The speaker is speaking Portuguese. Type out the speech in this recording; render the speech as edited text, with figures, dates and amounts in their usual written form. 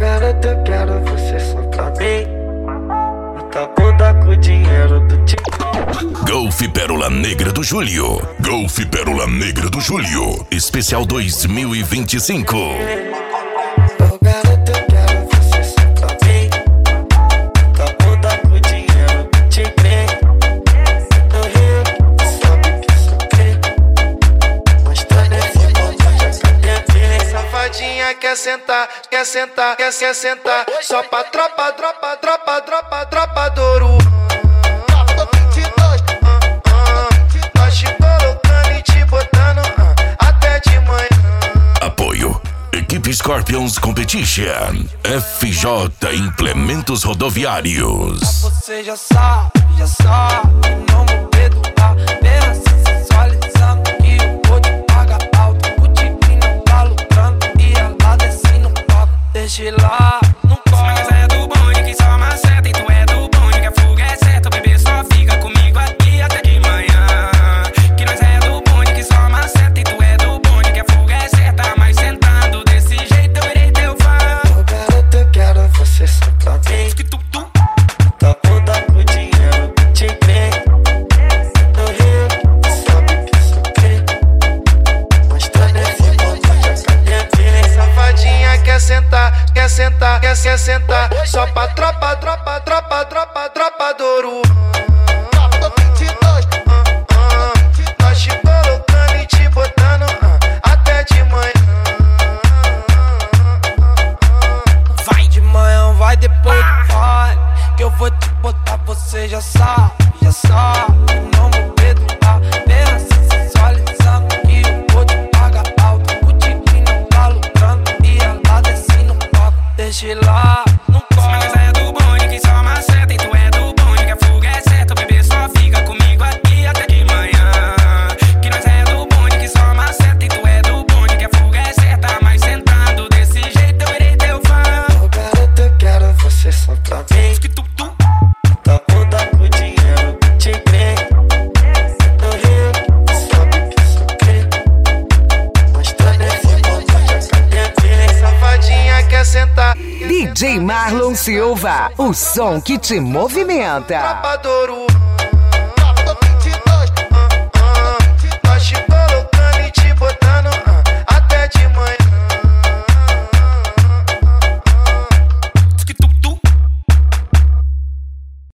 garota, eu quero você só pra mim. Tá bunda com o dinheiro do time. Golf Pérola Negra do Julho. Golf Pérola Negra do Julho. Especial 2025. Oh, garota, eu quero você só pra mim. Tá bunda com o dinheiro do time. No Rio, sabe que sou crime. Mostrando esse bombom de academia. Safadinha quer sentar, quer sentar, quer sentar. Só pra tropa do ouro. Nós te colocando e te botando até de manhã. Apoio Equipe Scorpions Competition. FJ Implementos Rodoviários. Você já sabe, não vou perdoar. Pensa sensualizando que eu vou te pagar alto. O time não tá lucrando e ela desce no palco. Deixa lá, não corre. Mas é do bonde que só maceta e tu é do bonde que a fuga é certa. O bebê só fica comigo aqui até de manhã. Que nós é do bonde que só maceta e tu é do bonde que a fuga é certa. Mas sentando desse jeito eu irei teu fã. Oh, garota, eu quero você só pra mim. Tá bunda com o dinheiro do time. No Rio, sabe que sou crime. Mostrando esse bombom de academia. Safadinha quer sentar, quer sentar, quer sentar. Só pra tropa do ouro. Nós te colocando e te botando até de manhã. Vai de manhã, vai depois do baile. Que eu vou te botar, você já sabe. Não vou perdoar. Pensa sensualizando que eu vou te pagar alto. O time não tá lucrando e ela desce no palco. Deixa lá, não Mas corre. é do bonde que só maceta e tu é do bonde que a fuga é certa. O bebê só fica comigo aqui até de manhã. Que nós é do bonde que só maceta e tu é do bonde que a fuga é certa. Mas sentando desse jeito eu irei teu fã. Oh, garota, eu quero você só pra mim. Tá bunda com o dinheiro do time. No Rio, sabe que sou crime. Mostrando esse bombom de academia. Safadinha quer sentar. DJ Marlon Silva, o som que te movimenta. Tropa do ouro.